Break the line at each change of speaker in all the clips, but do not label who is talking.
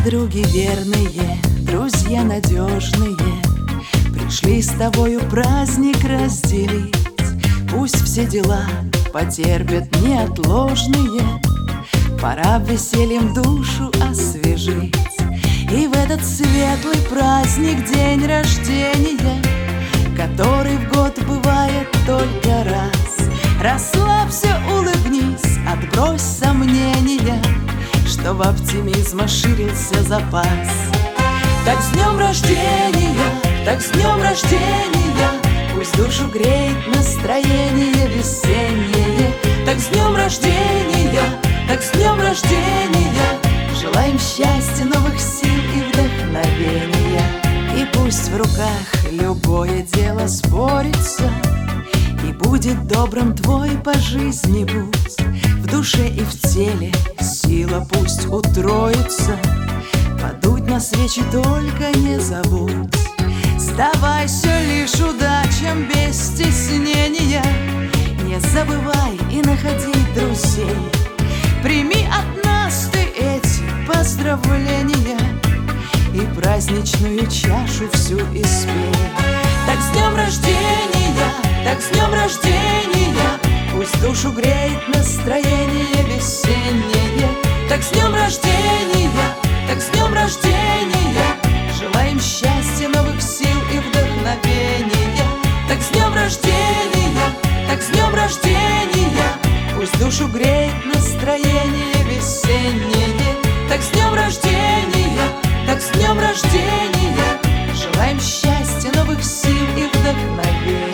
Подруги верные, друзья надежные, пришли с тобою праздник разделить. Пусть все дела потерпят неотложные, пора весельем душу освежить. И в этот светлый праздник, день рождения, который в год бывает только раз, расслабься, улыбнись, отбрось сомнения, что в оптимизма ширился запас. Так с днем рождения, так с днем рождения, пусть душу греет настроение весеннее. Так с днем рождения, так с днем рождения, желаем счастья, новых сил и вдохновения. И пусть в руках любое дело спорится, и будет добрым твой по жизни путь. В душе и в теле сила пусть утроится, подуть на свечи только не забудь. Сдавайся лишь удачам без стеснения, не забывай и находи друзей. Прими от нас ты эти поздравления и праздничную чашу всю испей. Так с днем рождения, так с днем рождения, пусть душу греет настроение весеннее. Так с днем рождения, так с днем рождения, желаем счастья, новых сил и вдохновения. Так с днем рождения, так с днем рождения, пусть душу греет настроение весеннее. Так с днем рождения, так с днем рождения, желаем счастья, новых сил и вдохновения.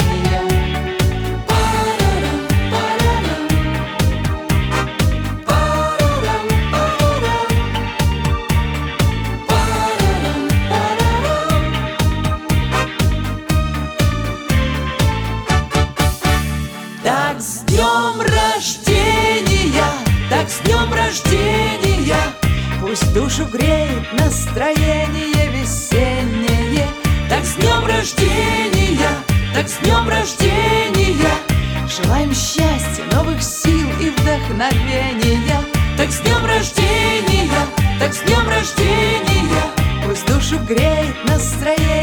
Так с днем рождения, так с днем рождения, пусть душу греет настроение весеннее. Так с днем рождения, так с днем рождения, желаем счастья, новых сил и вдохновения. Так с днем рождения, так с днем рождения, пусть душу греет настроение